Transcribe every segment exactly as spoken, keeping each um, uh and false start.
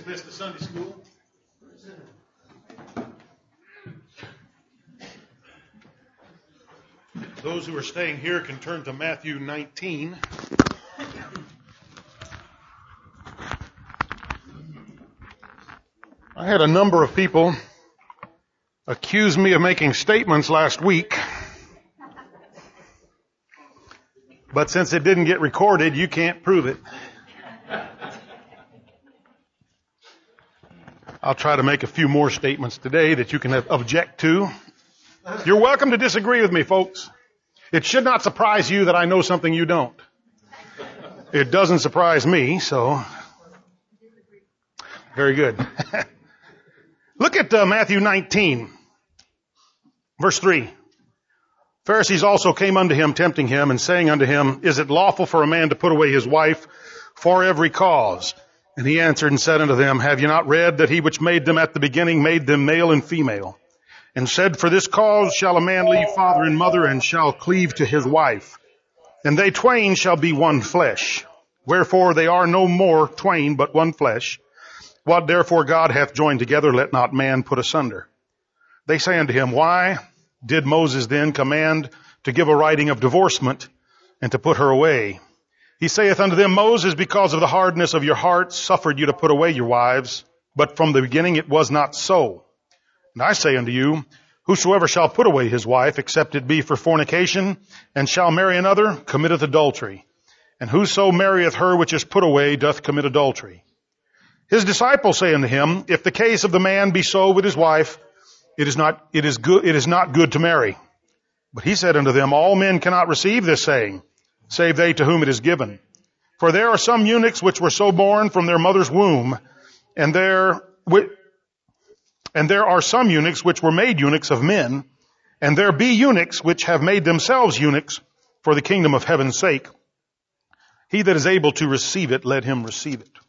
dismissed to Sunday school. Those who are staying here can turn to Matthew nineteen. I had a number of people accuse me of making statements last week, but since it didn't get recorded, you can't prove it. I'll try to make a few more statements today that you can object to. You're welcome to disagree with me, folks. It should not surprise you that I know something you don't. It doesn't surprise me, so very good. Look at uh, Matthew nineteen, verse three. Pharisees also came unto him, tempting him, and saying unto him, Is it lawful for a man to put away his wife for every cause? And he answered and said unto them, Have you not read that he which made them at the beginning made them male and female? And said, For this cause shall a man leave father and mother, and shall cleave to his wife. And they twain shall be one flesh. Wherefore they are no more twain, but one flesh. What therefore God hath joined together, let not man put asunder. They say unto him, Why did Moses then command to give a writing of divorcement, and to put her away? He saith unto them, Moses, because of the hardness of your hearts, suffered you to put away your wives, but from the beginning it was not so. And I say unto you, whosoever shall put away his wife, except it be for fornication, and shall marry another, committeth adultery. And whoso marrieth her which is put away doth commit adultery. His disciples say unto him, If the case of the man be so with his wife, it is not, it is good, it is not good to marry. But he said unto them, All men cannot receive this saying, save they to whom it is given. For there are some eunuchs which were so born from their mother's womb, and there, and there are some eunuchs which were made eunuchs of men, and there be eunuchs which have made themselves eunuchs for the kingdom of heaven's sake. He that is able to receive it, let him receive it.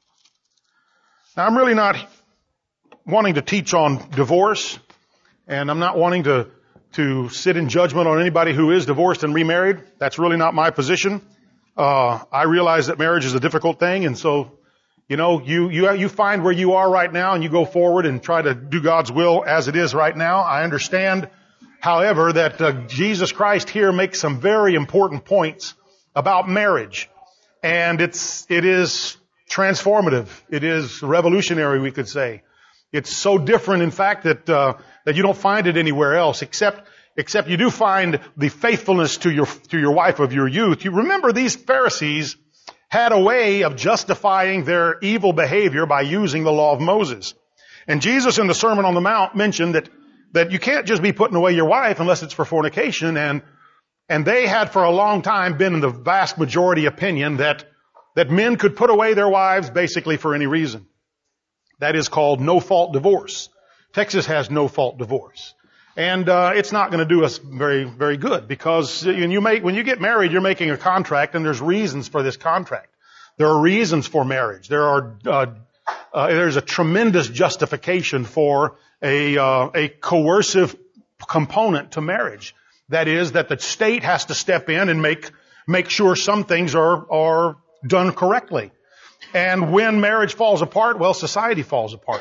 Now, I'm really not wanting to teach on divorce, and I'm not wanting to to sit in judgment on anybody who is divorced and remarried. That's really not my position. Uh, I realize that marriage is a difficult thing, and so, you know, you, you, you find where you are right now and you go forward and try to do God's will as it is right now. I understand, however, that uh, Jesus Christ here makes some very important points about marriage. And it's, it is transformative. It is revolutionary, we could say. It's so different, in fact, that uh, that you don't find it anywhere else, except except you do find the faithfulness to your to your wife of your youth. You remember these Pharisees had a way of justifying their evil behavior by using the law of Moses. And Jesus in the Sermon on the Mount mentioned that that you can't just be putting away your wife unless it's for fornication, and and they had for a long time been in the vast majority opinion that that men could put away their wives basically for any reason. That is called no-fault divorce. Texas has no-fault divorce. And uh it's not going to do us very, very good, because when you make, when you get married, you're making a contract, and there's reasons for this contract. There are reasons for marriage. There are, uh, uh there's a tremendous justification for a, uh, a coercive component to marriage. That is, that the state has to step in and make, make sure some things are, are done correctly. And when marriage falls apart, well, society falls apart.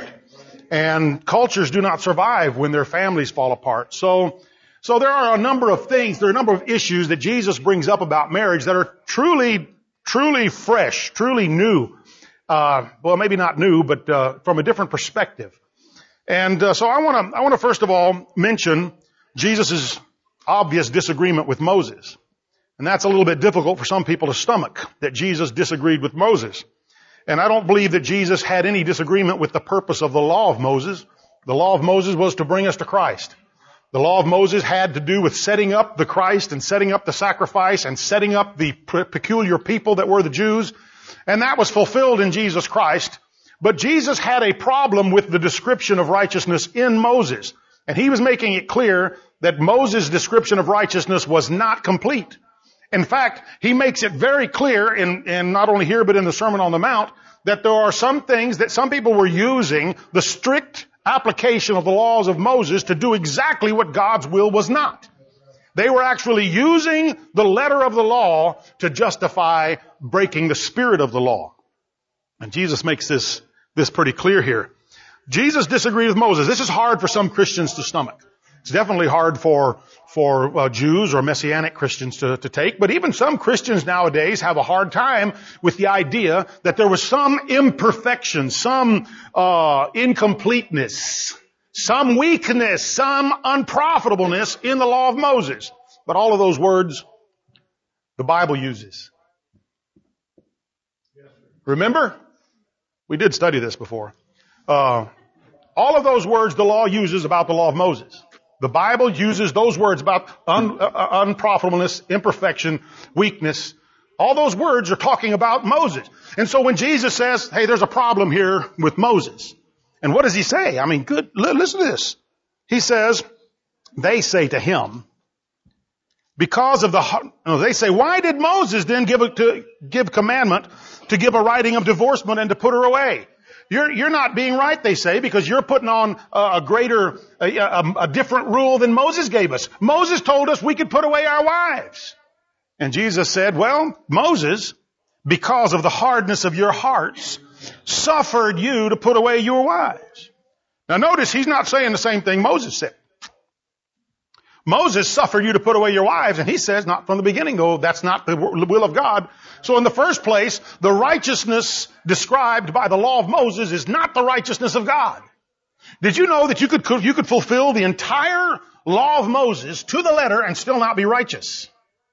And cultures do not survive when their families fall apart. So, so there are a number of things, there are a number of issues that Jesus brings up about marriage that are truly, truly fresh, truly new. Uh, well, maybe not new, but, uh, from a different perspective. And, uh, so I want to, I want to first of all mention Jesus' obvious disagreement with Moses. And that's a little bit difficult for some people to stomach, that Jesus disagreed with Moses. And I don't believe that Jesus had any disagreement with the purpose of the law of Moses. The law of Moses was to bring us to Christ. The law of Moses had to do with setting up the Christ and setting up the sacrifice and setting up the peculiar people that were the Jews. And that was fulfilled in Jesus Christ. But Jesus had a problem with the description of righteousness in Moses. And he was making it clear that Moses' description of righteousness was not complete. In fact, he makes it very clear in, in not only here but in the Sermon on the Mount that there are some things that some people were using the strict application of the laws of Moses to do exactly what God's will was not. They were actually using the letter of the law to justify breaking the spirit of the law. And Jesus makes this this pretty clear here. Jesus disagreed with Moses. This is hard for some Christians to stomach. It's definitely hard for for uh, Jews or Messianic Christians to, to take. But even some Christians nowadays have a hard time with the idea that there was some imperfection, some uh incompleteness, some weakness, some unprofitableness in the law of Moses. But all of those words the Bible uses. Remember? We did study this before. Uh, all of those words the law uses about the law of Moses. The Bible uses those words about un, uh, unprofitableness, imperfection, weakness. All those words are talking about Moses. And so when Jesus says, hey, there's a problem here with Moses. And what does he say? I mean, good, listen to this. He says, they say to him, because of the, no, they say, why did Moses then give a, to give commandment to give a writing of divorcement and to put her away? You're, you're not being right, they say, because you're putting on a, a greater, a, a, a different rule than Moses gave us. Moses told us we could put away our wives. And Jesus said, well, Moses, because of the hardness of your hearts, suffered you to put away your wives. Now notice he's not saying the same thing Moses said. Moses suffered you to put away your wives, and he says, not from the beginning, though, that's not the will of God. So in the first place, the righteousness described by the law of Moses is not the righteousness of God. Did you know that you could, you could fulfill the entire law of Moses to the letter and still not be righteous?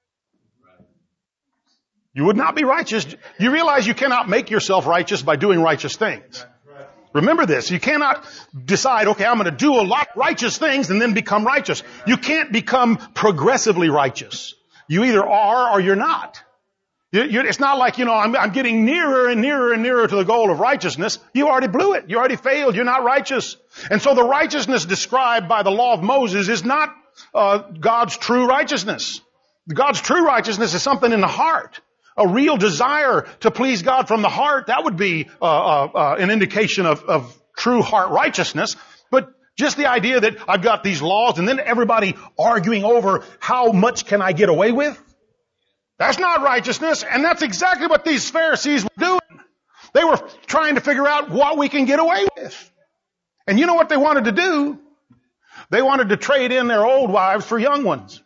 You would not be righteous. You realize you cannot make yourself righteous by doing righteous things. Remember this. You cannot decide, okay, I'm going to do a lot of righteous things and then become righteous. You can't become progressively righteous. You either are or you're not. You, you, it's not like, you know, I'm, I'm getting nearer and nearer and nearer to the goal of righteousness. You already blew it. You already failed. You're not righteous. And so the righteousness described by the law of Moses is not uh, God's true righteousness. God's true righteousness is something in the heart. A real desire to please God from the heart, that would be uh, uh, uh, an indication of, of true heart righteousness. But just the idea that I've got these laws and then everybody arguing over how much can I get away with, that's not righteousness. And that's exactly what these Pharisees were doing. They were trying to figure out what we can get away with. And you know what they wanted to do? They wanted to trade in their old wives for young ones.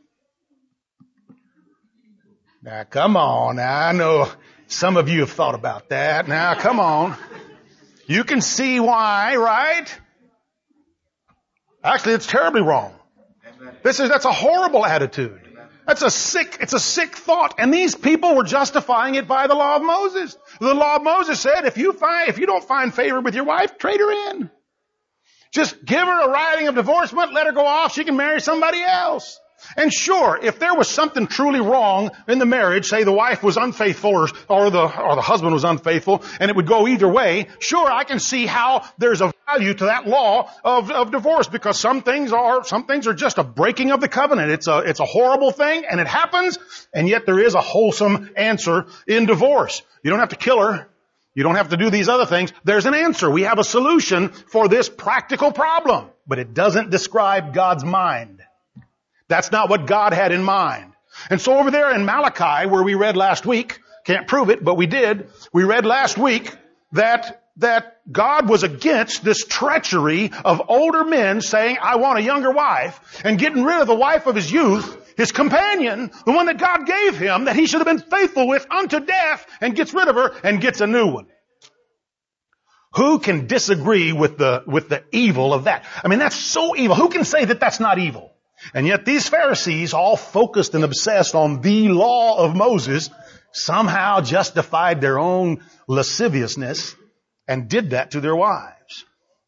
Now, come on. Now, I know some of you have thought about that. Now, come on. You can see why, right? Actually, it's terribly wrong. This is, that's a horrible attitude. That's a sick, it's a sick thought. And these people were justifying it by the law of Moses. The law of Moses said, if you find, if you don't find favor with your wife, trade her in. Just give her a writing of divorcement, let her go off, she can marry somebody else. And sure, if there was something truly wrong in the marriage, say the wife was unfaithful or, or the or the husband was unfaithful, and it would go either way, sure, I can see how there's a value to that law of, of divorce, because some things are some things are just a breaking of the covenant. It's a it's a horrible thing, and it happens, and yet there is a wholesome answer in divorce. You don't have to kill her. You don't have to do these other things. There's an answer. We have a solution for this practical problem, but it doesn't describe God's mind. That's not what God had in mind. And so over there in Malachi, where we read last week, can't prove it, but we did, we read last week that, that God was against this treachery of older men saying, I want a younger wife, and getting rid of the wife of his youth, his companion, the one that God gave him, that he should have been faithful with unto death, and gets rid of her and gets a new one. Who can disagree with the, with the evil of that? I mean, that's so evil. Who can say that that's not evil? And yet these Pharisees, all focused and obsessed on the law of Moses, somehow justified their own lasciviousness and did that to their wives.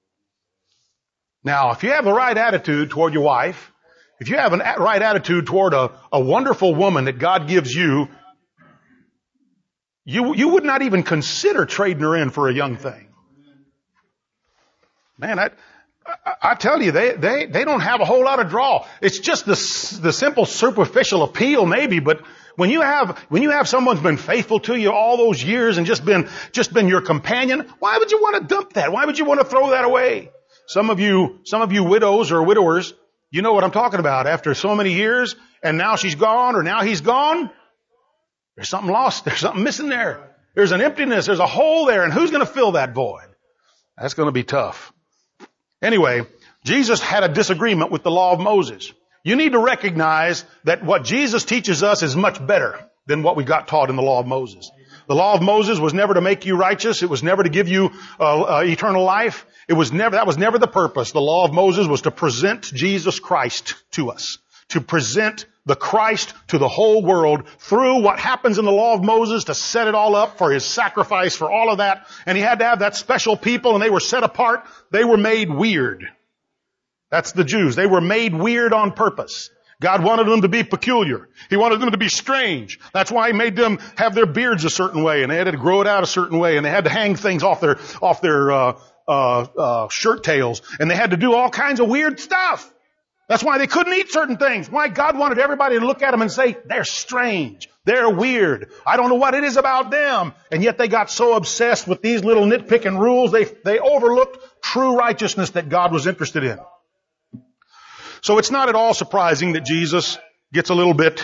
Now, if you have the right attitude toward your wife, if you have a right attitude toward a, a wonderful woman that God gives you, you, you would not even consider trading her in for a young thing. Man, I... I tell you, they, they, they don't have a whole lot of draw. It's just the, the simple superficial appeal maybe, but when you have, when you have someone who's been faithful to you all those years and just been, just been your companion, why would you want to dump that? Why would you want to throw that away? Some of you, some of you widows or widowers, you know what I'm talking about. After so many years and now she's gone or now he's gone, there's something lost. There's something missing there. There's an emptiness. There's a hole there. And who's going to fill that void? That's going to be tough. Anyway, Jesus had a disagreement with the law of Moses. You need to recognize that what Jesus teaches us is much better than what we got taught in the law of Moses. The law of Moses was never to make you righteous. It was never to give you uh, uh, eternal life. It was never, that was never the purpose. The law of Moses was to present Jesus Christ to us. To present the Christ to the whole world through what happens in the law of Moses, to set it all up for his sacrifice, for all of that. And he had to have that special people, and they were set apart. They were made weird. That's the Jews. They were made weird on purpose. God wanted them to be peculiar. He wanted them to be strange. That's why he made them have their beards a certain way, and they had to grow it out a certain way, and they had to hang things off their off their uh, uh, uh, shirt tails, and they had to do all kinds of weird stuff. That's why they couldn't eat certain things. Why God wanted everybody to look at them and say, they're strange. They're weird. I don't know what it is about them. And yet they got so obsessed with these little nitpicking rules, they, they overlooked true righteousness that God was interested in. So it's not at all surprising that Jesus gets a little bit,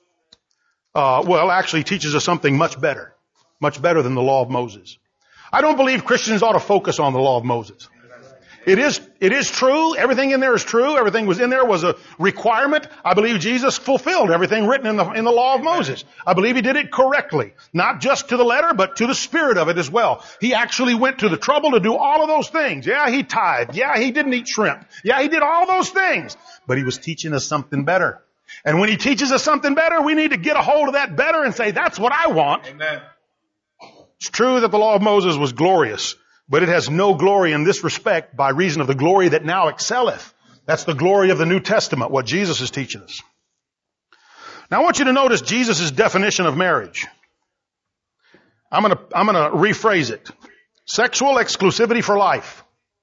uh, well, actually teaches us something much better. Much better than the law of Moses. I don't believe Christians ought to focus on the law of Moses. It is, it is true. Everything in there is true. Everything was in there was a requirement. I believe Jesus fulfilled everything written in the, in the law of Moses. I believe he did it correctly. Not just to the letter, but to the spirit of it as well. He actually went to the trouble to do all of those things. Yeah, he tithed. Yeah, he didn't eat shrimp. Yeah, he did all those things. But he was teaching us something better. And when he teaches us something better, we need to get a hold of that better and say, that's what I want. Amen. It's true that the law of Moses was glorious. But it has no glory in this respect by reason of the glory that now excelleth. That's the glory of the New Testament, what Jesus is teaching us. Now I want you to notice Jesus' definition of marriage. I'm gonna, I'm gonna rephrase it. Sexual exclusivity for life.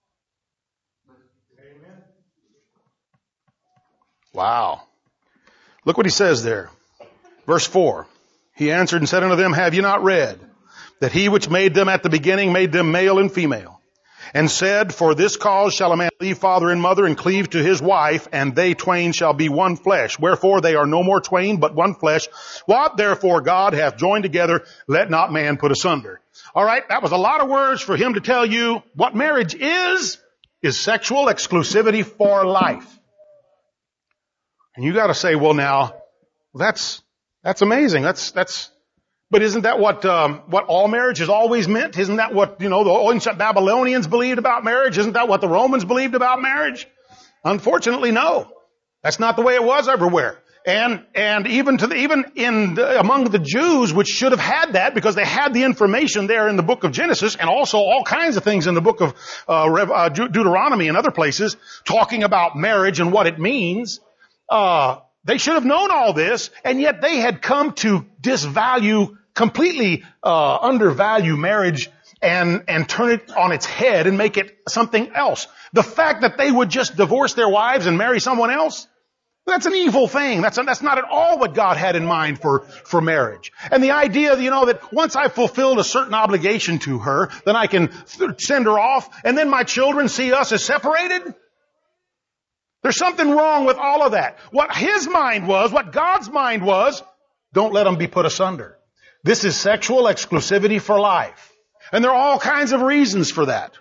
Wow. Look what he says there. Verse four. He answered and said unto them, have you not read that he which made them at the beginning made them male and female, and said, for this cause shall a man leave father and mother and cleave to his wife, and they twain shall be one flesh. Wherefore they are no more twain, but one flesh. What therefore God hath joined together, let not man put asunder. All right, that was a lot of words for him to tell you what marriage is, is sexual exclusivity for life. And you got to say, well, now that's that's amazing. That's that's. But isn't that what um, what all marriage has always meant? Isn't that what, you know, the ancient Babylonians believed about marriage? Isn't that what the Romans believed about marriage? Unfortunately, no. That's not the way it was everywhere. And and even to the, even in the, among the Jews, which should have had that because they had the information there in the book of Genesis, and also all kinds of things in the book of uh, Rev, uh, Deuteronomy and other places talking about marriage and what it means. Uh, they should have known all this, and yet they had come to disvalue, completely uh, undervalue marriage and and turn it on its head and make it something else. The fact that they would just divorce their wives and marry someone else, that's an evil thing. That's that's not at all what God had in mind for for marriage. And the idea, you know, that once I've fulfilled a certain obligation to her, then I can th- send her off, and then my children see us as separated. There's something wrong with all of that. What his mind was, what God's mind was, don't let them be put asunder. This is sexual exclusivity for life. And there are all kinds of reasons for that.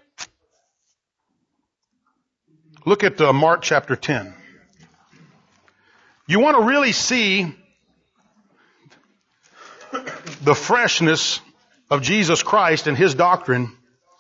Look at uh, Mark chapter ten. You want to really see the freshness of Jesus Christ and his doctrine.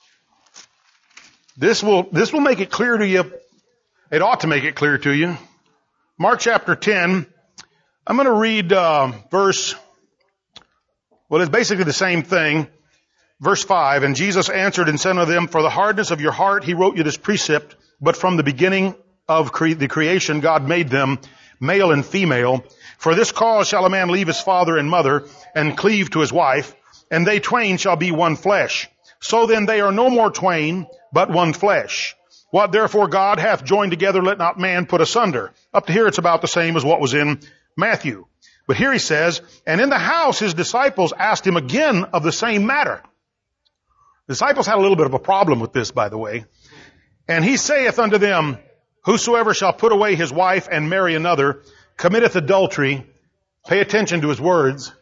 This will, this will make it clear to you. It ought to make it clear to you. Mark chapter ten. I'm going to read uh, verse, well, it's basically the same thing. Verse five, and Jesus answered and said unto them, for the hardness of your heart he wrote you this precept, but from the beginning of cre- the creation God made them male and female. For this cause shall a man leave his father and mother and cleave to his wife, and they twain shall be one flesh. So then they are no more twain, but one flesh. What therefore God hath joined together, let not man put asunder. Up to here it's about the same as what was in Matthew. But here he says, and in the house his disciples asked him again of the same matter. The disciples had a little bit of a problem with this, by the way. And he saith unto them, whosoever shall put away his wife and marry another committeth adultery. Pay attention to his words,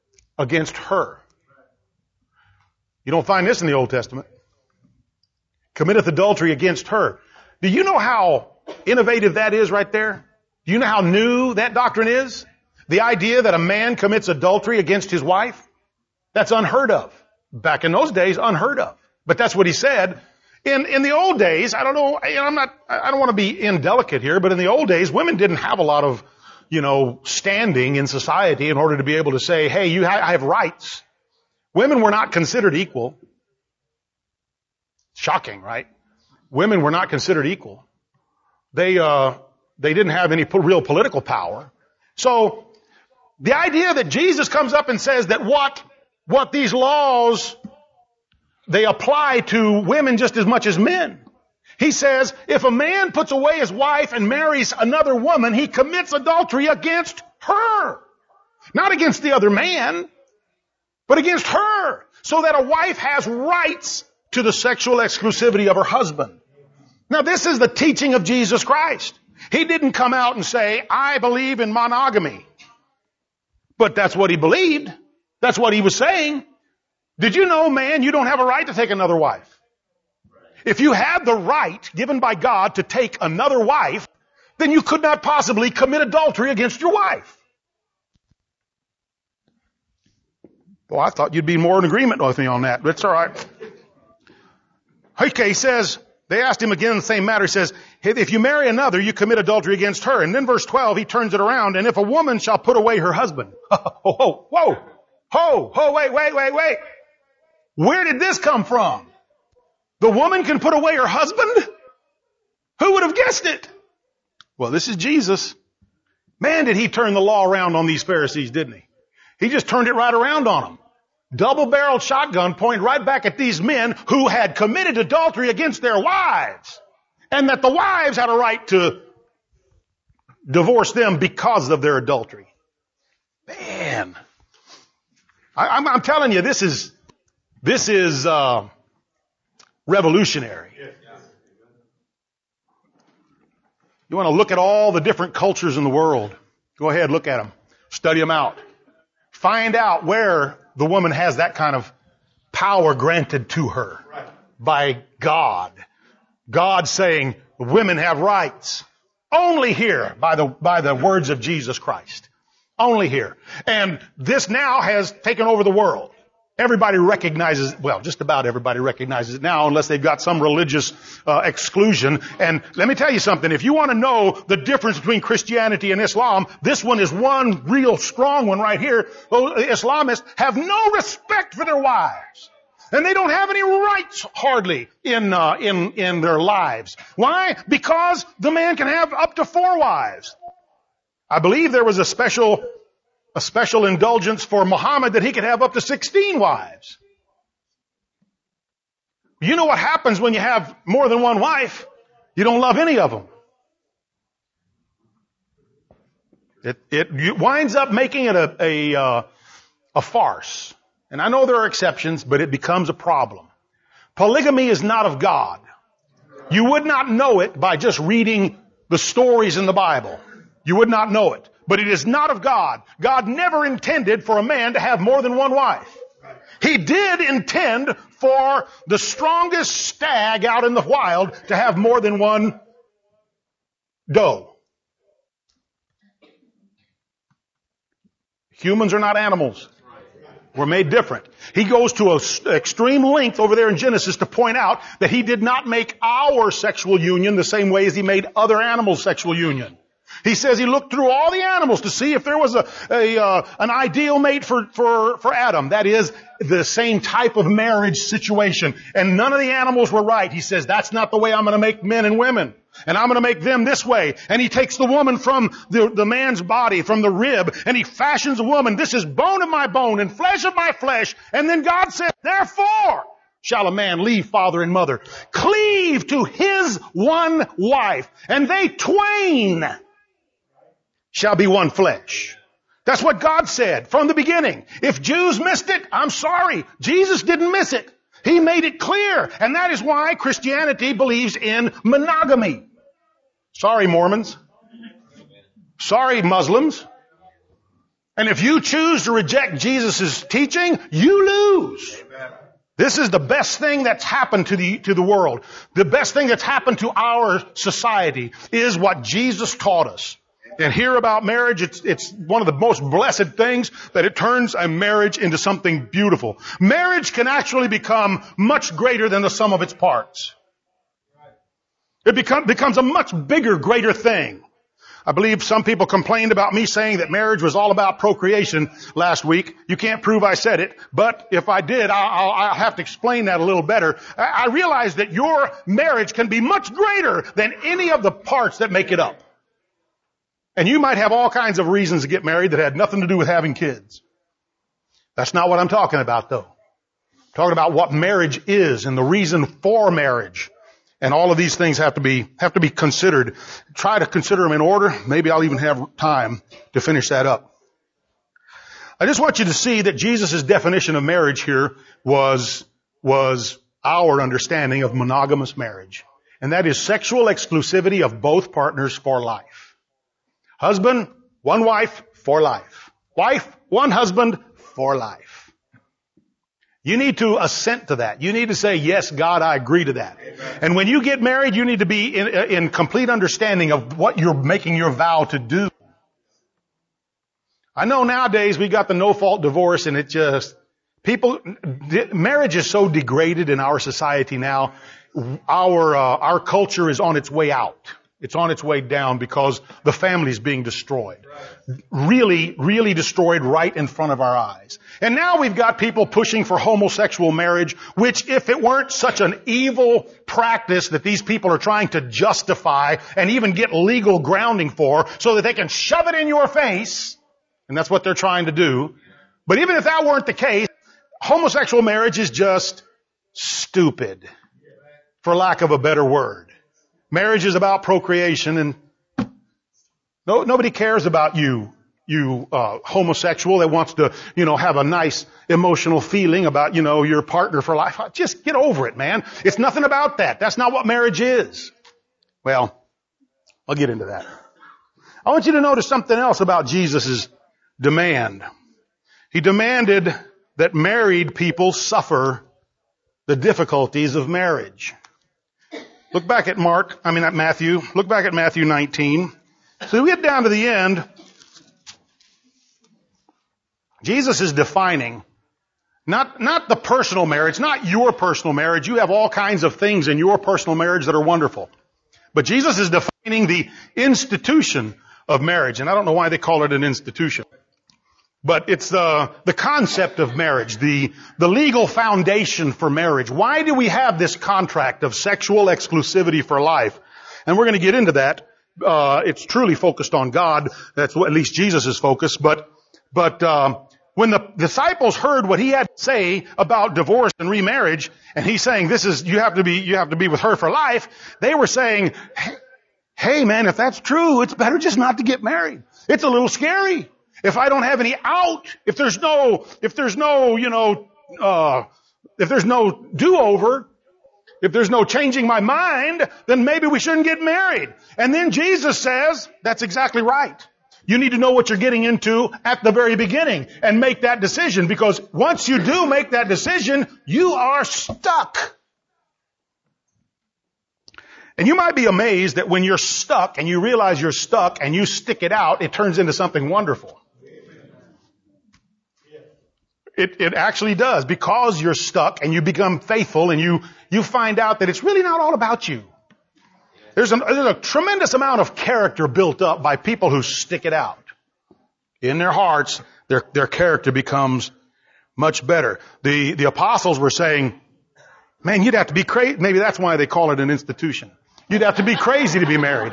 against her. You don't find this in the Old Testament. committeth adultery against her. Do you know how innovative that is right there? Do you know how new that doctrine is? The idea that a man commits adultery against his wife? That's unheard of. Back in those days, unheard of. But that's what he said. In, in the old days, I don't know, you know, I'm not, I don't want to be indelicate here, but in the old days, women didn't have a lot of, you know, standing in society in order to be able to say, hey, you ha- I have rights. Women were not considered equal. Shocking, right? Women were not considered equal. They, uh, they didn't have any po- real political power. So, the idea that Jesus comes up and says that what, what these laws, they apply to women just as much as men. He says, if a man puts away his wife and marries another woman, he commits adultery against her. Not against the other man, but against her. So that a wife has rights to the sexual exclusivity of her husband. Now this is the teaching of Jesus Christ. He didn't come out and say, I believe in monogamy. But that's what he believed. That's what he was saying. Did you know, man, you don't have a right to take another wife? If you had the right given by God to take another wife, then you could not possibly commit adultery against your wife. Well, I thought you'd be more in agreement with me on that, but it's all right. Okay, he says, they asked him again the same matter. He says, hey, if you marry another, you commit adultery against her. And then verse twelve, he turns it around. And if a woman shall put away her husband. Ho, ho, whoa, ho, ho, wait, wait, wait, wait. Where did this come from? The woman can put away her husband? Who would have guessed it? Well, this is Jesus. Man, did he turn the law around on these Pharisees, didn't he? He just turned it right around on them. Double-barreled shotgun pointed right back at these men who had committed adultery against their wives. And that the wives had a right to divorce them because of their adultery. Man. I, I'm, I'm telling you, this is, this is, uh, revolutionary. You want to look at all the different cultures in the world. Go ahead, look at them. Study them out. Find out where the woman has that kind of power granted to her by God. God saying women have rights. Only here by the, by the words of Jesus Christ. Only here. And this now has taken over the world. Everybody recognizes, well, just about everybody recognizes it now unless they've got some religious uh, exclusion. And let me tell you something. If you want to know the difference between Christianity and Islam, this one is one real strong one right here. Islamists have no respect for their wives. And they don't have any rights hardly in, uh, in, in their lives. Why? Because the man can have up to four wives. I believe there was a special A special indulgence for Muhammad that he could have up to sixteen wives. You know what happens when you have more than one wife? You don't love any of them. It, it winds up making it a, a, uh, a farce. And I know there are exceptions, but it becomes a problem. Polygamy is not of God. You would not know it by just reading the stories in the Bible. You would not know it. But it is not of God. God never intended for a man to have more than one wife. He did intend for the strongest stag out in the wild to have more than one doe. Humans are not animals. We're made different. He goes to an extreme length over there in Genesis to point out that he did not make our sexual union the same way as he made other animals' sexual union. He says he looked through all the animals to see if there was a, a uh, an ideal mate for, for, for Adam. That is, the same type of marriage situation. And none of the animals were right. He says, that's not the way I'm going to make men and women. And I'm going to make them this way. And he takes the woman from the, the man's body, from the rib, and he fashions a woman. This is bone of my bone and flesh of my flesh. And then God said, therefore shall a man leave father and mother, cleave to his one wife, and they twain shall be one flesh. That's what God said from the beginning. If Jews missed it, I'm sorry. Jesus didn't miss it. He made it clear. And that is why Christianity believes in monogamy. Sorry, Mormons. Sorry, Muslims. And if you choose to reject Jesus' teaching, you lose. This is the best thing that's happened to the, to the world. The best thing that's happened to our society is what Jesus taught us. And here about marriage, it's, it's one of the most blessed things that it turns a marriage into something beautiful. Marriage can actually become much greater than the sum of its parts. It become, becomes a much bigger, greater thing. I believe some people complained about me saying that marriage was all about procreation last week. You can't prove I said it, but if I did, I'll, I'll have to explain that a little better. I realize that your marriage can be much greater than any of the parts that make it up. And you might have all kinds of reasons to get married that had nothing to do with having kids. That's not what I'm talking about, though. I'm talking about what marriage is and the reason for marriage. And all of these things have to be, have to be considered. Try to consider them in order. Maybe I'll even have time to finish that up. I just want you to see that Jesus' definition of marriage here was, was our understanding of monogamous marriage. And that is sexual exclusivity of both partners for life. Husband, one wife for life. Wife, one husband for life. You need to assent to that. You need to say, yes, God, I agree to that. Amen. And when you get married, you need to be in, in complete understanding of what you're making your vow to do. I know nowadays we got the no-fault divorce and it just, people, marriage is so degraded in our society now. Our, uh, our culture is on its way out. It's on its way down because the family's being destroyed. Really, really destroyed right in front of our eyes. And now we've got people pushing for homosexual marriage, which if it weren't such an evil practice that these people are trying to justify and even get legal grounding for so that they can shove it in your face, and that's what they're trying to do. But even if that weren't the case, homosexual marriage is just stupid, for lack of a better word. Marriage is about procreation, and no, nobody cares about you, you uh, homosexual that wants to, you know, have a nice emotional feeling about, you know, your partner for life. Just get over it, man. It's nothing about that. That's not what marriage is. Well, I'll get into that. I want you to notice something else about Jesus' demand. He demanded that married people suffer the difficulties of marriage. Look back at Mark, I mean at Matthew. Look back at Matthew nineteen. So we get down to the end. Jesus is defining not, not the personal marriage, not your personal marriage. You have all kinds of things in your personal marriage that are wonderful. But Jesus is defining the institution of marriage. And I don't know why they call it an institution. But it's the, the concept of marriage, the, the legal foundation for marriage. Why do we have this contract of sexual exclusivity for life? And we're going to get into that. Uh, it's truly focused on God. That's what at least Jesus is focused. But, but, uh, when the disciples heard what he had to say about divorce and remarriage, and he's saying this is, you have to be, you have to be with her for life, they were saying, hey, hey man, if that's true, it's better just not to get married. It's a little scary. If I don't have any out, if there's no, if there's no, you know, uh, if there's no do-over, if there's no changing my mind, then maybe we shouldn't get married. And then Jesus says, that's exactly right. You need to know what you're getting into at the very beginning and make that decision, because once you do make that decision, you are stuck. And you might be amazed that when you're stuck and you realize you're stuck and you stick it out, it turns into something wonderful. It, it actually does, because you're stuck and you become faithful and you, you find out that it's really not all about you. There's a, there's a tremendous amount of character built up by people who stick it out. In their hearts, their, their character becomes much better. The, the apostles were saying, man, you'd have to be crazy. Maybe that's why they call it an institution. You'd have to be crazy to be married.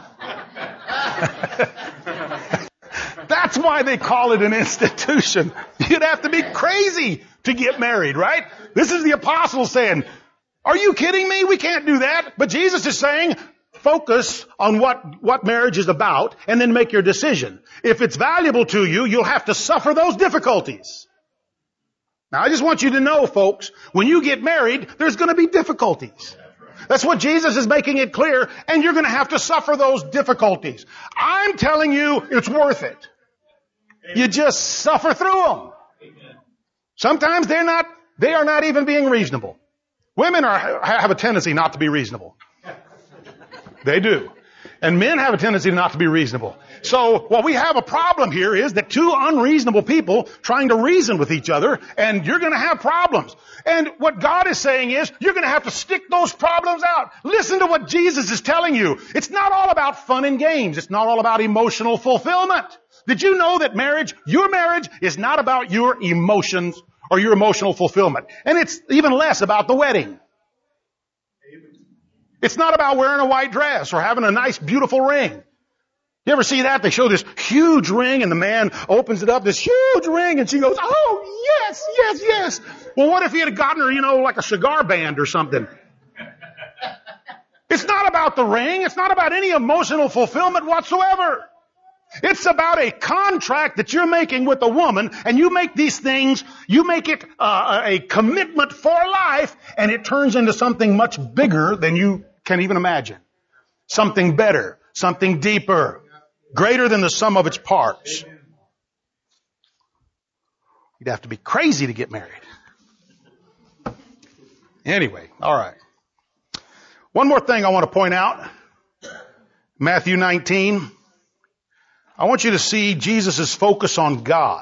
That's why they call it an institution. You'd have to be crazy to get married, right? This is the apostles saying, are you kidding me? We can't do that. But Jesus is saying, focus on what, what marriage is about and then make your decision. If it's valuable to you, you'll have to suffer those difficulties. Now, I just want you to know, folks, when you get married, there's going to be difficulties. That's what Jesus is making it clear, and you're going to have to suffer those difficulties. I'm telling you, it's worth it. You just suffer through them. Sometimes they're not, They are not even being reasonable. Women are, have a tendency not to be reasonable. They do. And men have a tendency not to be reasonable. So what we have a problem here is that two unreasonable people trying to reason with each other, and you're going to have problems. And what God is saying is you're going to have to stick those problems out. Listen to what Jesus is telling you. It's not all about fun and games. It's not all about emotional fulfillment. Did you know that marriage, your marriage, is not about your emotions or your emotional fulfillment? And it's even less about the wedding. It's not about wearing a white dress or having a nice, beautiful ring. You ever see that? They show this huge ring and the man opens it up, this huge ring, and she goes, oh, yes, yes, yes. Well, what if he had gotten her, you know, like a cigar band or something? It's not about the ring. It's not about any emotional fulfillment whatsoever. It's about a contract that you're making with a woman, and you make these things, you make it uh, a commitment for life, and it turns into something much bigger than you can even imagine. Something better, something deeper, greater than the sum of its parts. You'd have to be crazy to get married. Anyway, all right. One more thing I want to point out. Matthew nineteen. I want you to see Jesus' focus on God.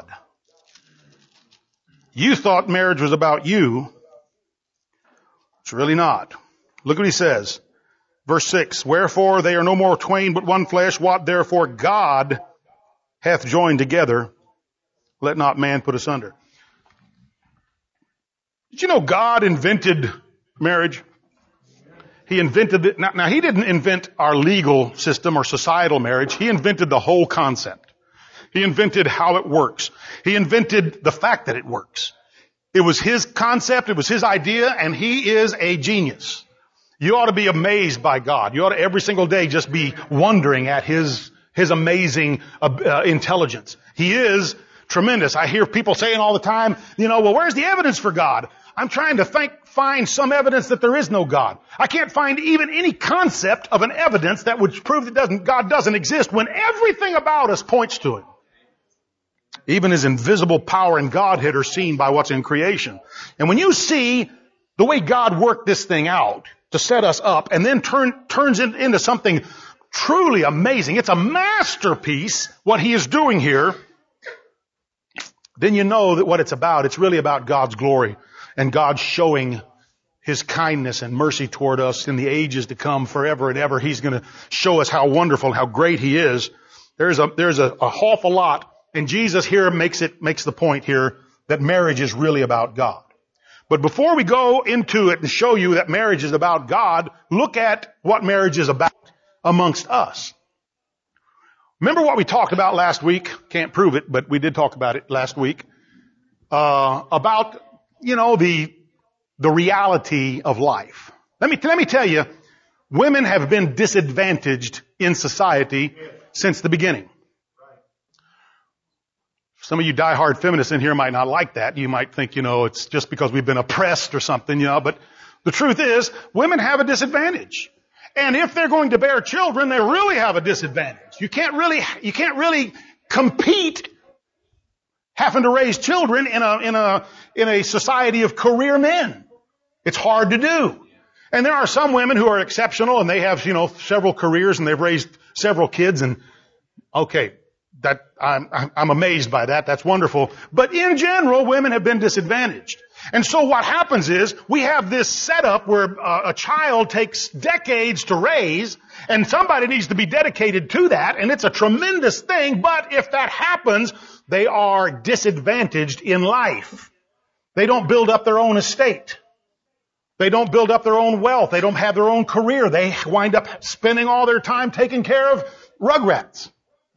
You thought marriage was about you. It's really not. Look what he says. Verse six, wherefore they are no more twain but one flesh. What therefore God hath joined together, let not man put asunder. Did you know God invented marriage? He invented it. Now, now, he didn't invent our legal system or societal marriage. He invented the whole concept. He invented how it works. He invented the fact that it works. It was his concept. It was his idea, and he is a genius. You ought to be amazed by God. You ought to every single day just be wondering at his, his amazing uh, intelligence. He is tremendous. I hear people saying all the time, you know, well, where's the evidence for God? I'm trying to think, find some evidence that there is no God. I can't find even any concept of an evidence that would prove that doesn't, God doesn't exist when everything about us points to Him. Even His invisible power and Godhead are seen by what's in creation. And when you see the way God worked this thing out to set us up and then turn, turns it into something truly amazing, it's a masterpiece what He is doing here, then you know that what it's about, it's really about God's glory. And God showing His kindness and mercy toward us in the ages to come forever and ever. He's going to show us how wonderful and how great He is. There's a, there's a, a awful lot. And Jesus here makes it, makes the point here that marriage is really about God. But before we go into it and show you that marriage is about God, look at what marriage is about amongst us. Remember what we talked about last week? Can't prove it, but we did talk about it last week. Uh, about You know, the, the reality of life. Let me, let me tell you, women have been disadvantaged in society since the beginning. Some of you diehard feminists in here might not like that. You might think, you know, it's just because we've been oppressed or something, you know, but the truth is, women have a disadvantage. And if they're going to bear children, they really have a disadvantage. You can't really, you can't really compete having to raise children in a, in a, in a society of career men. It's hard to do. And there are some women who are exceptional and they have, you know, several careers and they've raised several kids and, okay, that, I'm, I'm amazed by that. That's wonderful. But in general, women have been disadvantaged. And so what happens is we have this setup where uh, a child takes decades to raise and somebody needs to be dedicated to that, and it's a tremendous thing, but if that happens, they are disadvantaged in life. They don't build up their own estate. They don't build up their own wealth. They don't have their own career. They wind up spending all their time taking care of rugrats.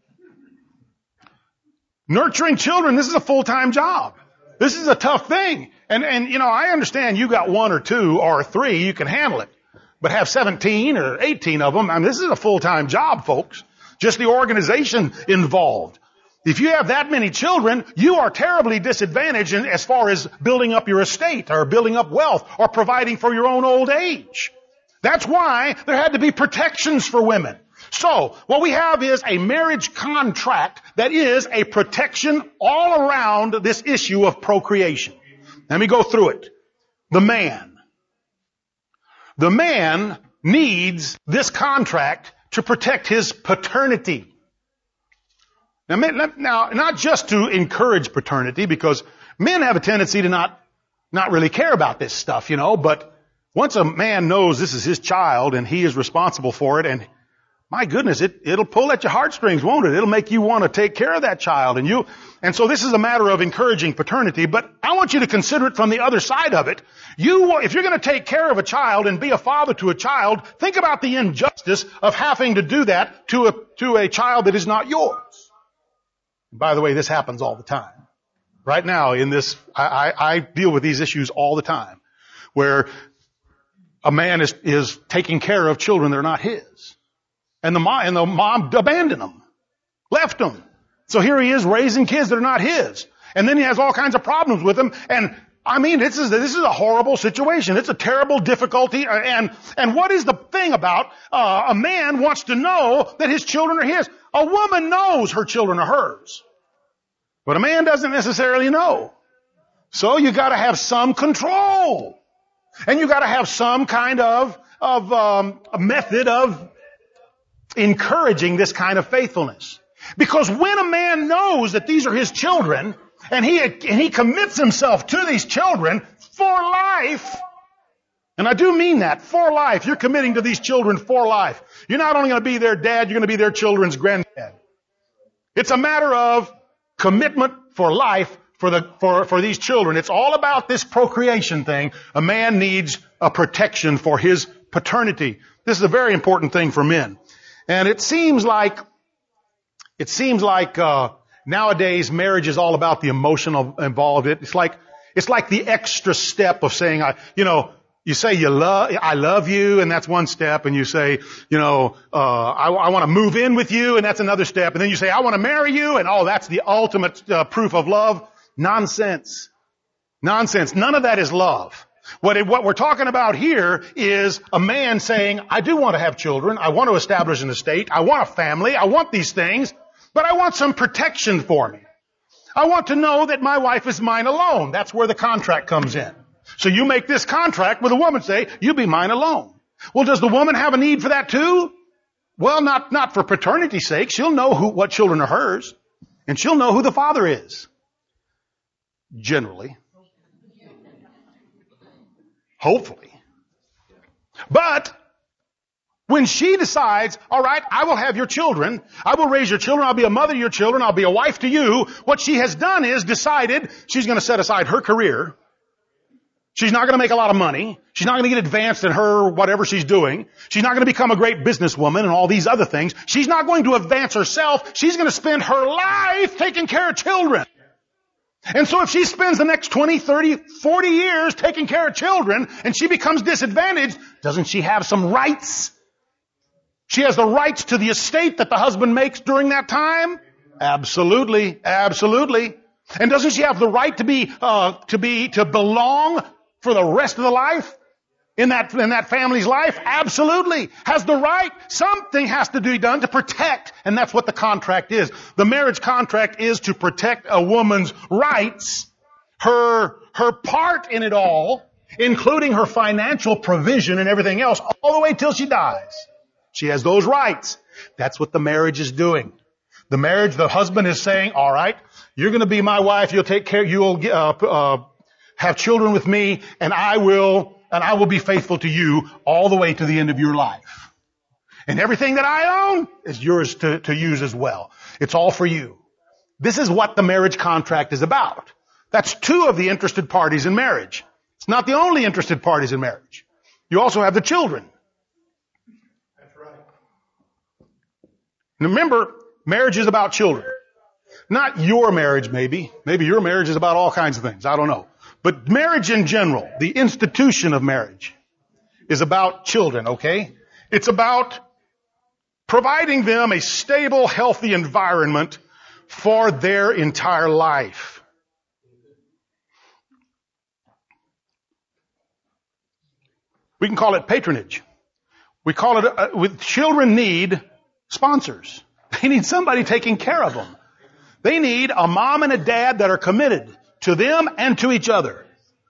Nurturing children, this is a full-time job. This is a tough thing. And, and, you know, I understand you got one or two or three, you can handle it. But have seventeen or eighteen of them, I mean, this is a full-time job, folks. Just the organization involved. If you have that many children, you are terribly disadvantaged in, as far as building up your estate or building up wealth or providing for your own old age. That's why there had to be protections for women. So, what we have is a marriage contract that is a protection all around this issue of procreation. Let me go through it. The man. The man needs this contract to protect his paternity. Now, now, not just to encourage paternity, because men have a tendency to not, not really care about this stuff, you know, but once a man knows this is his child and he is responsible for it, and my goodness, it, it'll pull at your heartstrings, won't it? It'll make you want to take care of that child. And you, and so this is a matter of encouraging paternity, but I want you to consider it from the other side of it. You, if you're going to take care of a child and be a father to a child, think about the injustice of having to do that to a, to a child that is not yours. By the way, this happens all the time. Right now in this, I, I, I deal with these issues all the time, where a man is, is taking care of children that are not his. And the mom, and the mom abandoned them, left them. So here he is raising kids that are not his. And then he has all kinds of problems with them. And I mean, this is, this is a horrible situation. It's a terrible difficulty. And, and what is the thing about, uh, a man wants to know that his children are his? A woman knows her children are hers. But a man doesn't necessarily know. So you gotta have some control. And you gotta have some kind of, of, um, a method of encouraging this kind of faithfulness. Because when a man knows that these are his children, and he, and he commits himself to these children for life, and I do mean that, for life. You're committing to these children for life. You're not only going to be their dad, you're going to be their children's granddad. It's a matter of commitment for life for the, for, for these children. It's all about this procreation thing. A man needs a protection for his paternity. This is a very important thing for men. And it seems like, it seems like, uh, nowadays marriage is all about the emotional involved. It's like, it's like the extra step of saying, I, you know, you say you love, I love you, and that's one step, and you say, you know, uh, I, I want to move in with you, and that's another step, and then you say, I want to marry you, and oh, that's the ultimate uh, proof of love. Nonsense. Nonsense. None of that is love. What, it, what we're talking about here is a man saying, I do want to have children. I want to establish an estate. I want a family. I want these things, but I want some protection for me. I want to know that my wife is mine alone. That's where the contract comes in. So you make this contract with a woman, say, you be mine alone. Well, does the woman have a need for that too? Well, not, not for paternity's sake. She'll know who, what children are hers, and she'll know who the father is. Generally. Hopefully. But when she decides, all right, I will have your children, I will raise your children, I'll be a mother to your children, I'll be a wife to you, what she has done is decided she's going to set aside her career. She's not going to make a lot of money. She's not going to get advanced in her whatever she's doing. She's not going to become a great businesswoman and all these other things. She's not going to advance herself. She's going to spend her life taking care of children. And so if she spends the next twenty, thirty, forty years taking care of children and she becomes disadvantaged, doesn't she have some rights? She has the rights to the estate that the husband makes during that time? Absolutely. Absolutely. And doesn't she have the right to be, uh, to be, to belong for the rest of the life? In that, in that family's life? Absolutely. Has the right. Something has to be done to protect. And that's what the contract is. The marriage contract is to protect a woman's rights, her, her part in it all, including her financial provision and everything else, all the way till she dies. She has those rights. That's what the marriage is doing. The marriage, the husband is saying, all right, you're going to be my wife. You'll take care, you'll, uh, uh, have children with me, and I will, and I will be faithful to you all the way to the end of your life. And everything that I own is yours to, to use as well. It's all for you. This is what the marriage contract is about. That's two of the interested parties in marriage. It's not the only interested parties in marriage. You also have the children. That's right. And remember, marriage is about children. Not your marriage, maybe. Maybe your marriage is about all kinds of things. I don't know. But marriage in general, the institution of marriage, is about children, okay? It's about providing them a stable, healthy environment for their entire life. We can call it patronage. We call it, uh, with children need sponsors. They need somebody taking care of them. They need a mom and a dad that are committed to them and to each other.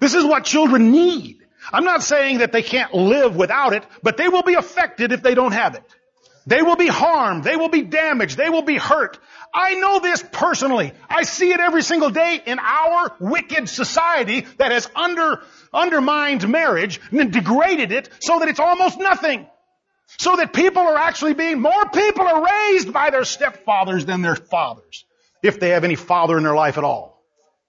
This is what children need. I'm not saying that they can't live without it, but they will be affected if they don't have it. They will be harmed. They will be damaged. They will be hurt. I know this personally. I see it every single day in our wicked society that has under, undermined marriage and degraded it so that it's almost nothing. So that people are actually being, more people are raised by their stepfathers than their fathers, if they have any father in their life at all.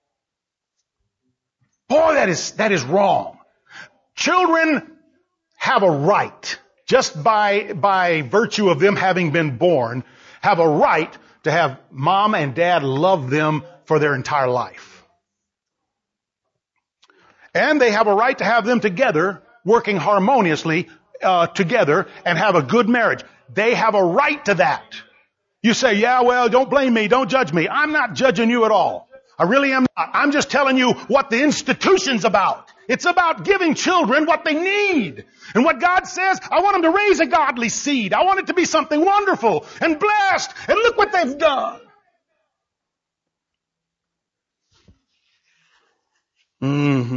Boy, that is, that is wrong. Children have a right, just by, by virtue of them having been born, have a right to have mom and dad love them for their entire life. And they have a right to have them together, working harmoniously uh, together, and have a good marriage. They have a right to that. You say, yeah, well, don't blame me, don't judge me. I'm not judging you at all. I really am not. I'm just telling you what the institution's about. It's about giving children what they need. And what God says, I want them to raise a godly seed. I want it to be something wonderful and blessed. And look what they've done. Mm-hmm.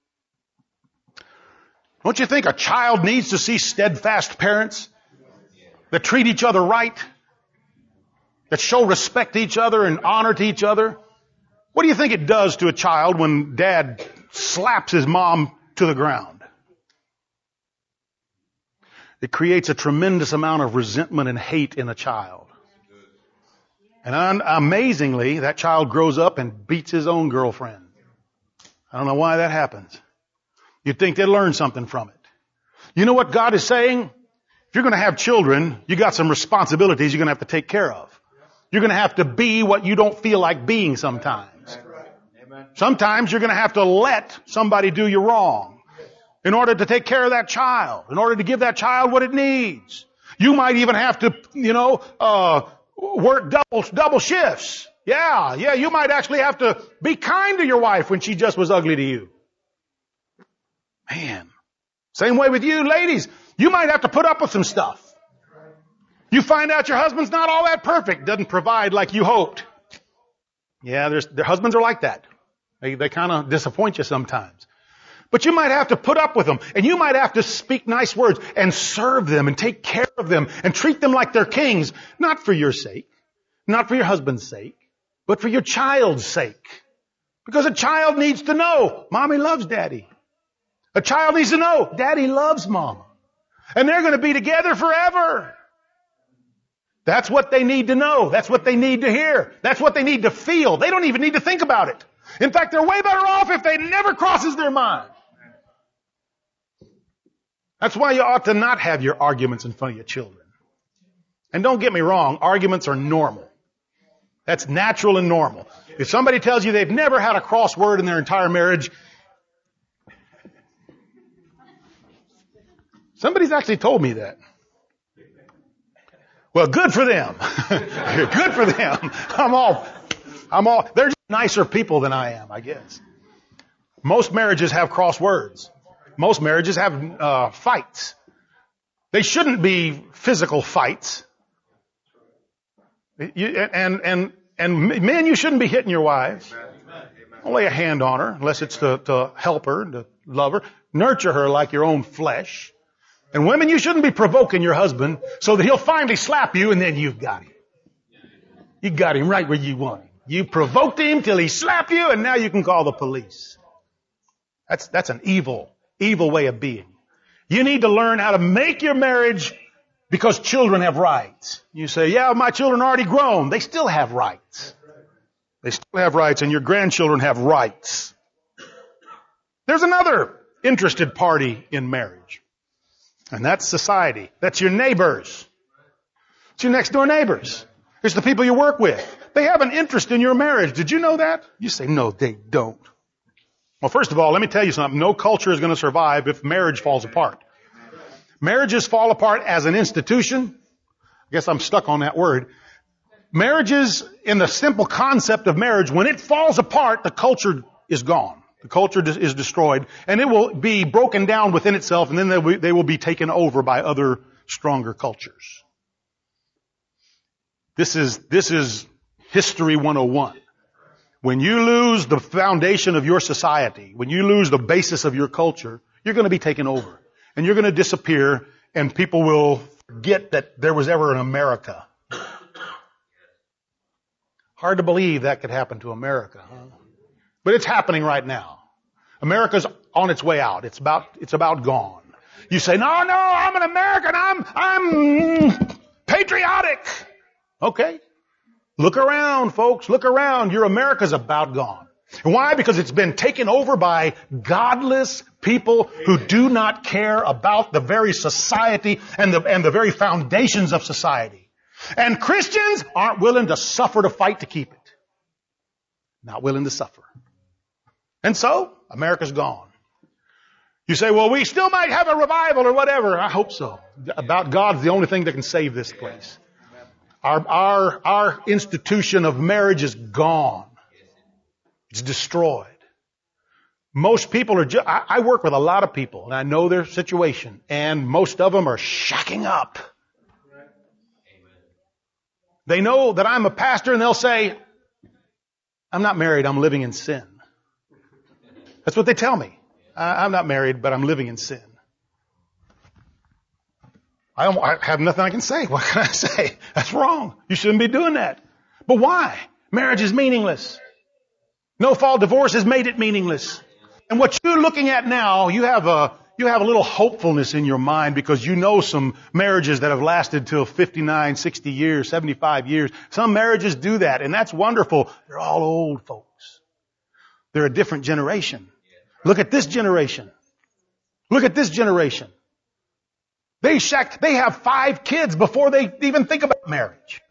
Don't you think a child needs to see steadfast parents that treat each other right, that show respect to each other and honor to each other? What do you think it does to a child when dad slaps his mom to the ground? It creates a tremendous amount of resentment and hate in a child. And un- amazingly, that child grows up and beats his own girlfriend. I don't know why that happens. You'd think they'd learn something from it. You know what God is saying? If you're going to have children, you got some responsibilities you're going to have to take care of. You're going to have to be what you don't feel like being sometimes. Sometimes you're going to have to let somebody do you wrong in order to take care of that child, in order to give that child what it needs. You might even have to, you know, uh, work double, double shifts. Yeah, yeah, you might actually have to be kind to your wife when she just was ugly to you. Man. Same way with you ladies. You might have to put up with some stuff. You find out your husband's not all that perfect, doesn't provide like you hoped. Yeah, there's, their husbands are like that. They, they kind of disappoint you sometimes. But you might have to put up with them, and you might have to speak nice words and serve them and take care of them and treat them like they're kings, not for your sake, not for your husband's sake, but for your child's sake. Because a child needs to know, Mommy loves Daddy. A child needs to know, Daddy loves Mama. And they're going to be together forever. That's what they need to know. That's what they need to hear. That's what they need to feel. They don't even need to think about it. In fact, they're way better off if they never crosses their mind. That's why you ought to not have your arguments in front of your children. And don't get me wrong, arguments are normal. That's natural and normal. If somebody tells you they've never had a crossword in their entire marriage, somebody's actually told me that. Well, good for them. Good for them. I'm all, I'm all, they're just nicer people than I am, I guess. Most marriages have crosswords. Most marriages have uh, fights. They shouldn't be physical fights. You, and, and, and men, you shouldn't be hitting your wives. Don't lay a hand on her unless it's to, to help her, to love her. Nurture her like your own flesh. And women, you shouldn't be provoking your husband so that he'll finally slap you and then you've got him. You got him right where you want him. You provoked him till he slapped you and now you can call the police. That's, that's an evil, evil way of being. You need to learn how to make your marriage because children have rights. You say, yeah, my children are already grown. They still have rights. They still have rights and your grandchildren have rights. There's another interested party in marriage. And that's society. That's your neighbors. It's your next door neighbors. It's the people you work with. They have an interest in your marriage. Did you know that? You say, no, they don't. Well, first of all, let me tell you something. No culture is going to survive if marriage falls apart. Marriages fall apart as an institution. I guess I'm stuck on that word. Marriages, in the simple concept of marriage, when it falls apart, the culture is gone. The culture is destroyed, and it will be broken down within itself, and then they will be taken over by other stronger cultures. This is, this is History one oh one. When you lose the foundation of your society, when you lose the basis of your culture, you're going to be taken over. And you're going to disappear, and people will forget that there was ever an America. Hard to believe that could happen to America, huh? But it's happening right now. America's on its way out. It's about, it's about gone. You say, no, no, I'm an American. I'm, I'm patriotic. Okay. Look around, folks. Look around. Your America's about gone. Why? Because it's been taken over by godless people who do not care about the very society and the, and the very foundations of society. And Christians aren't willing to suffer to fight to keep it. Not willing to suffer. And so, America's gone. You say, well, we still might have a revival or whatever. I hope so. About God's the only thing that can save this place. Our, our, our institution of marriage is gone. It's destroyed. Most people are just, I, I work with a lot of people and I know their situation, and most of them are shacking up. They know that I'm a pastor and they'll say, I'm not married, I'm living in sin. That's what they tell me. I, I'm not married, but I'm living in sin. I, don't, I have nothing I can say. What can I say? That's wrong. You shouldn't be doing that. But why? Marriage is meaningless. No-fault divorce has made it meaningless. And what you're looking at now, you have a, you have a little hopefulness in your mind because you know some marriages that have lasted till fifty-nine, sixty years, seventy-five years. Some marriages do that, and that's wonderful. They're all old folks. They're a different generation. Look at this generation. Look at this generation. They shack, they have five kids before they even think about marriage.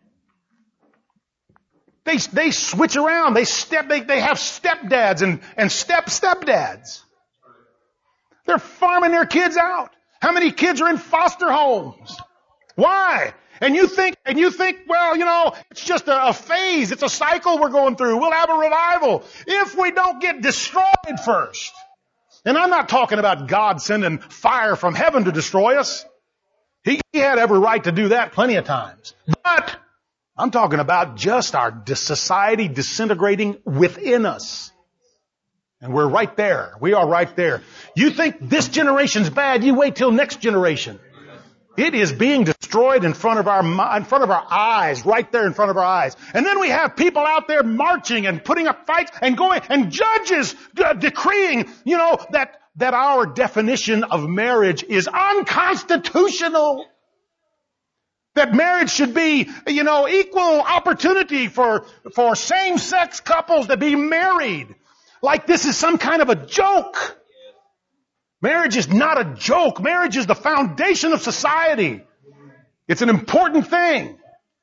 They, they switch around. They step, they, they have stepdads and, and step stepdads. They're farming their kids out. How many kids are in foster homes? Why? And you think, and you think, well, you know, it's just a, a phase. It's a cycle we're going through. We'll have a revival if we don't get destroyed first. And I'm not talking about God sending fire from heaven to destroy us. He, he had every right to do that plenty of times. But I'm talking about just our society disintegrating within us. And we're right there. We are right there. You think this generation's bad, you wait till next generation. It is being destroyed in front of our in front of our eyes, right there in front of our eyes. And then we have people out there marching and putting up fights and going, and judges uh, decreeing, you know, that that our definition of marriage is unconstitutional. That marriage should be, you know, equal opportunity for for same-sex couples to be married. Like this is some kind of a joke. Marriage is not a joke. Marriage is the foundation of society. It's an important thing.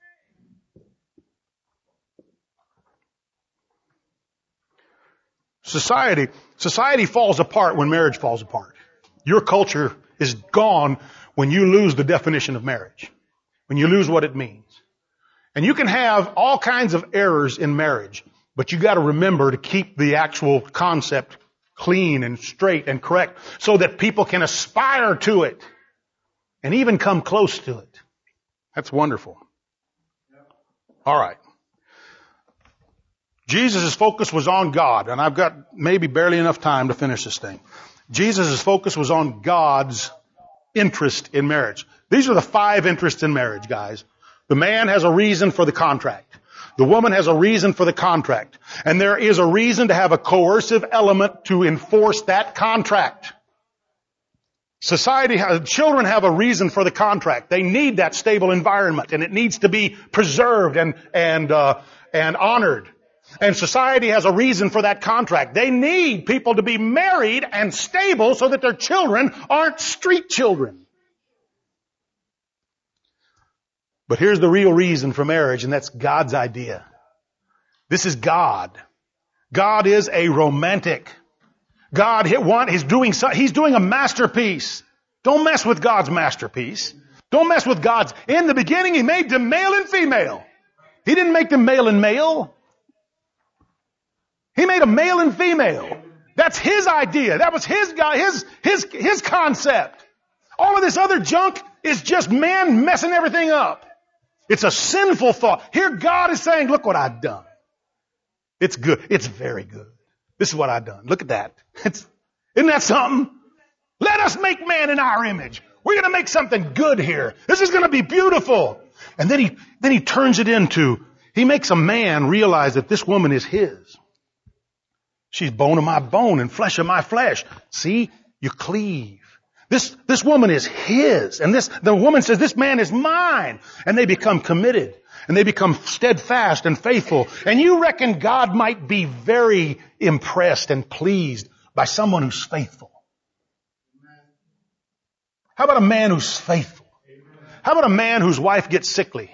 Society, society falls apart when marriage falls apart. Your culture is gone when you lose the definition of marriage. When you lose what it means. And you can have all kinds of errors in marriage, but you got to remember to keep the actual concept clean and straight and correct so that people can aspire to it and even come close to it. That's wonderful. All right. Jesus' focus was on God, and I've got maybe barely enough time to finish this thing. Jesus' focus was on God's interest in marriage. These are the five interests in marriage, guys. The man has a reason for the contract. The woman has a reason for the contract. And there is a reason to have a coercive element to enforce that contract. Society, children have a reason for the contract. They need that stable environment, and it needs to be preserved and, and, uh, and honored. And society has a reason for that contract. They need people to be married and stable so that their children aren't street children. But here's the real reason for marriage, and that's God's idea. This is God. God is a romantic. God hit one, he's doing, he's doing a masterpiece. Don't mess with God's masterpiece. Don't mess with God's. In the beginning, He made them male and female. He didn't make them male and male. He made them male and female. That's His idea. That was His guy, His, His, His concept. All of this other junk is just man messing everything up. It's a sinful thought. Here God is saying, look what I've done. It's good. It's very good. This is what I've done. Look at that. It's, isn't that something? Let us make man in our image. We're going to make something good here. This is going to be beautiful. And then he, then he turns it into, he makes a man realize that this woman is his. She's bone of my bone and flesh of my flesh. See, you cleave. This, this woman is his. And this, the woman says, this man is mine. And they become committed. And they become steadfast and faithful. And you reckon God might be very impressed and pleased by someone who's faithful. How about a man who's faithful? How about a man whose wife gets sickly,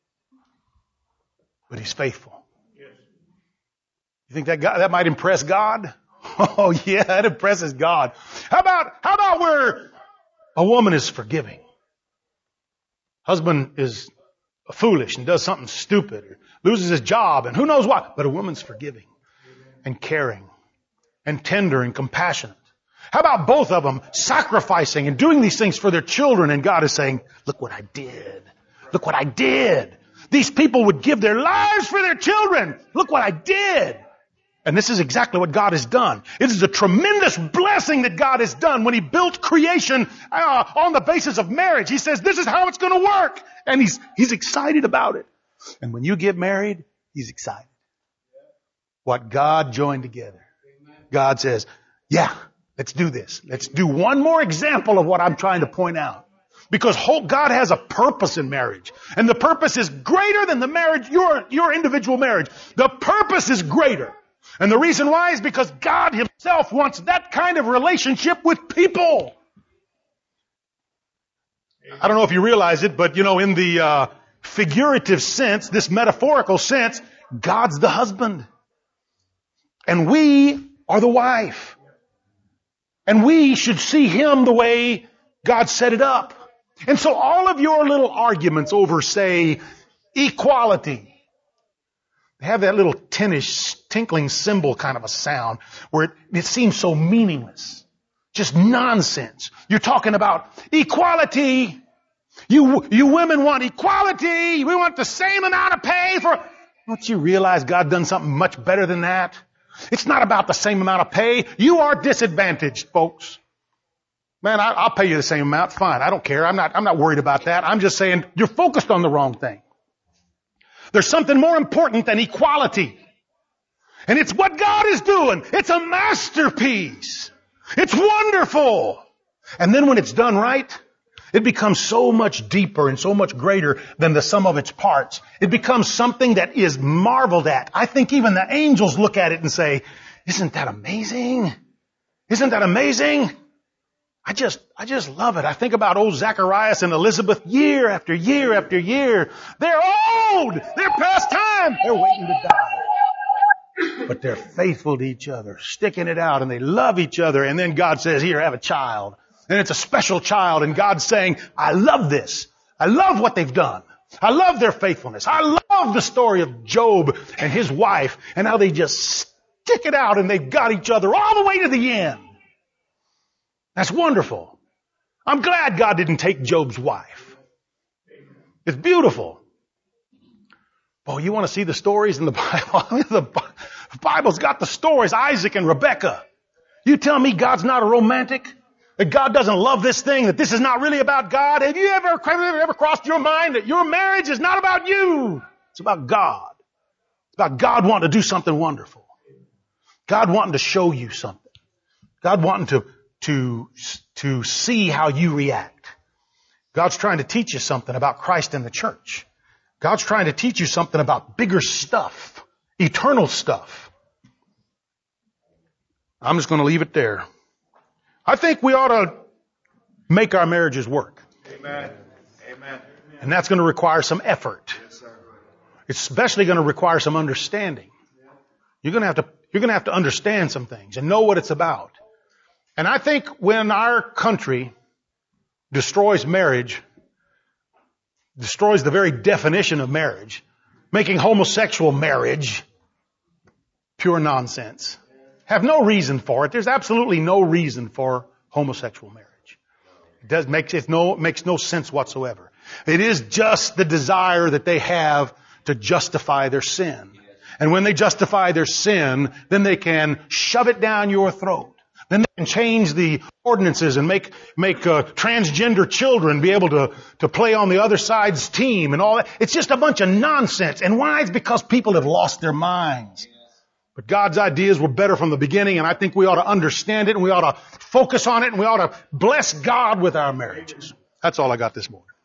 but he's faithful? You think that God, that might impress God? Oh yeah, that impresses God. How about, how about where a woman is forgiving? Husband is foolish and does something stupid or loses his job and who knows what, but a woman's forgiving and caring and tender and compassionate. How about both of them sacrificing and doing these things for their children, and God is saying, look what I did. Look what I did. These people would give their lives for their children. Look what I did. And this is exactly what God has done. It is a tremendous blessing that God has done when He built creation uh, on the basis of marriage. He says, this is how it's going to work. And He's, He's excited about it. And when you get married, He's excited. What God joined together. God says, yeah, let's do this. Let's do one more example of what I'm trying to point out. Because whole, God has a purpose in marriage. And the purpose is greater than the marriage, your, your individual marriage. The purpose is greater. And the reason why is because God Himself wants that kind of relationship with people. I don't know if you realize it, but you know, in the uh, figurative sense, this metaphorical sense, God's the husband. And we are the wife. And we should see Him the way God set it up. And so all of your little arguments over, say, equality, they have that little tinnish, tinkling cymbal kind of a sound where it, it seems so meaningless. Just nonsense. You're talking about equality. You, you women want equality. We want the same amount of pay for... Don't you realize God done something much better than that? It's not about the same amount of pay. You are disadvantaged, folks. Man, I, I'll pay you the same amount. Fine. I don't care. I'm not, I'm not worried about that. I'm just saying you're focused on the wrong thing. There's something more important than equality. And it's what God is doing. It's a masterpiece. It's wonderful. And then when it's done right, it becomes so much deeper and so much greater than the sum of its parts. It becomes something that is marveled at. I think even the angels look at it and say, isn't that amazing? Isn't that amazing? I just, I just love it. I think about old Zacharias and Elizabeth year after year after year. They're old. They're past time. They're waiting to die. But they're faithful to each other, sticking it out, and they love each other. And then God says, here, have a child. And it's a special child. And God's saying, I love this. I love what they've done. I love their faithfulness. I love the story of Job and his wife and how they just stick it out and they've got each other all the way to the end. That's wonderful. I'm glad God didn't take Job's wife. It's beautiful. Oh, you want to see the stories in the Bible? The Bible's got the stories. Isaac and Rebekah. You tell me God's not a romantic? That God doesn't love this thing? That this is not really about God? Have you ever, ever, ever crossed your mind that your marriage is not about you? It's about God. It's about God wanting to do something wonderful. God wanting to show you something. God wanting to to, to see how you react. God's trying to teach you something about Christ and the church. God's trying to teach you something about bigger stuff, eternal stuff. I'm just going to leave it there. I think we ought to make our marriages work. Amen. Amen. And that's going to require some effort. Yes, sir. It's especially going to require some understanding. You're going to have to, you're going to have to understand some things and know what it's about. And I think when our country destroys marriage, destroys the very definition of marriage, making homosexual marriage pure nonsense. Have no reason for it. There's absolutely no reason for homosexual marriage. It does makes it no it makes no sense whatsoever. It is just the desire that they have to justify their sin. And when they justify their sin, then they can shove it down your throat. Then they can change the ordinances and make, make, uh, transgender children be able to, to play on the other side's team and all that. It's just a bunch of nonsense. And why? It's because people have lost their minds. But God's ideas were better from the beginning, and I think we ought to understand it, and we ought to focus on it, and we ought to bless God with our marriages. That's all I got this morning.